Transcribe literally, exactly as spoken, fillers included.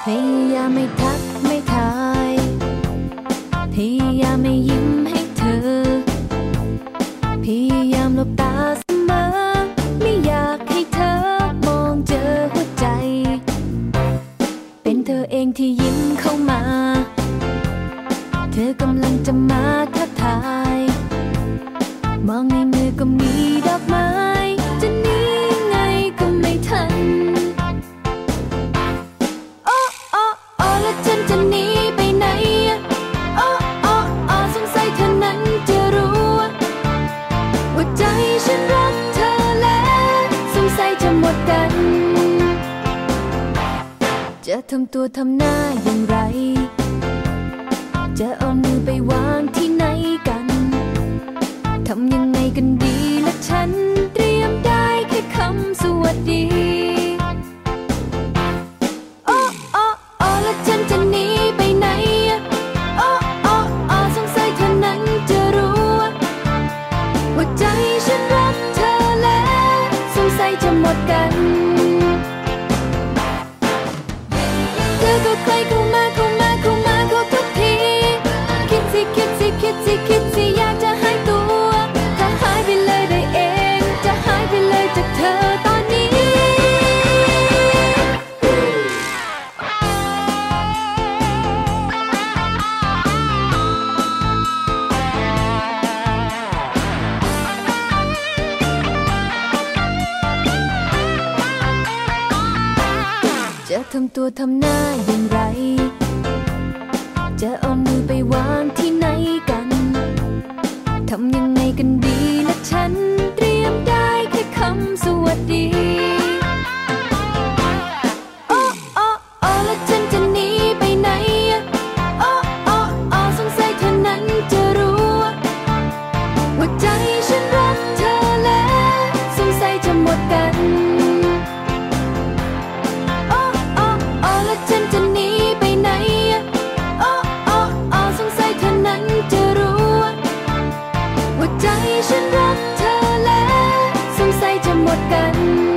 พยายามไม่ทักไม่ทายพยายามไม่ยิ้มให้เธอพยายามหลบตาเสมอไม่อยากให้เธอมองเจอหัวใจเป็นเธอเองที่ยิ้มเข้ามาเธอกำลังจะมาทักทายมองในมือก็มีดอกไม้จะหนีไงก็ไม่ทันโอ้โอ้โอ้แล้วฉันจะหนีไปไหนโอ้โอ้โอ้สงสัยเธอนั้นจะรู้ว่าใจฉันรักเธอแล้วสงสัยจะหมดกันจะทำตัวทำหน้าอย่างไรจะเอามือไปวางที่ไหนกันทำยังไงกันดีและฉันเตรียมได้แค่คำสวัสดีโอ้โอ้โอ้แล้วฉันจะหนีไปไหนโอ้โอ้โอ้สงสัยเธอนั้นจะรู้ว่าใจฉันรักเธอแล้วสงสัยจะหมดกันเธอก็ใกล้เข้ามาเข้ามาเข้ามาเข้าทุกทีคิดสิคิดสิคิดสิคิดสิอยากจะหายตัวถ้าหายไปเลยได้เองจะหายไปเลยจากเธอตอนนี้จะทำตัวทำหน้าอย่างไรจะเอามือไปวางที่ไหนกันทำยังไงกันดีและฉันเตรียมได้แค่คำสวัสดีโอ้โอ้โอ้แล้วฉันจะหนีไปไหนโอ้โอ้โอ้สงสัยเธอนั้นจะรู้ว่าใจฉันรักเธอแล้วสงสัยจะหมดกันโอ้โอ้โอ้แล้วฉันจะหนีไปไหนโอ้โอ้โอ้สงสัยเธอนั้นจะรู้ว่าใจฉันรักเธอแล้วสงสัยจะหมดกัน